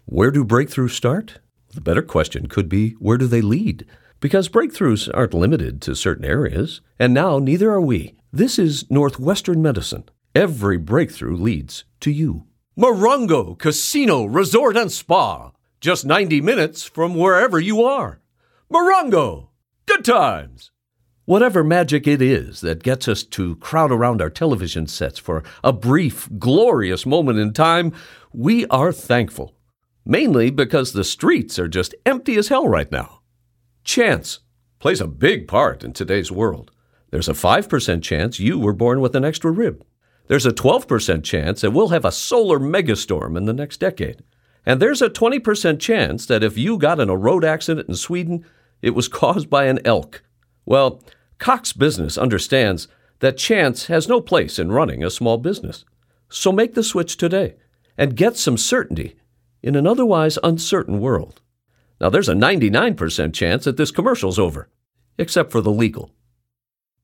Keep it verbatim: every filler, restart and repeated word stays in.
Where do breakthroughs start? The better question could be, where do they lead? Because breakthroughs aren't limited to certain areas, and now neither are we. This is Northwestern Medicine. Every breakthrough leads to you. Morongo Casino Resort and Spa. Just ninety minutes from wherever you are. Morongo! Good times! Whatever magic it is that gets us to crowd around our television sets for a brief, glorious moment in time, we are thankful. Mainly because the streets are just empty as hell right now. Chance plays a big part in today's world. There's a five percent chance you were born with an extra rib. There's a twelve percent chance that we'll have a solar megastorm in the next decade. And there's a twenty percent chance that if you got in a road accident in Sweden, it was caused by an elk. Well, Cox Business understands that chance has no place in running a small business. So make the switch today and get some certainty in an otherwise uncertain world. Now, there's a ninety-nine percent chance that this commercial's over, except for the legal.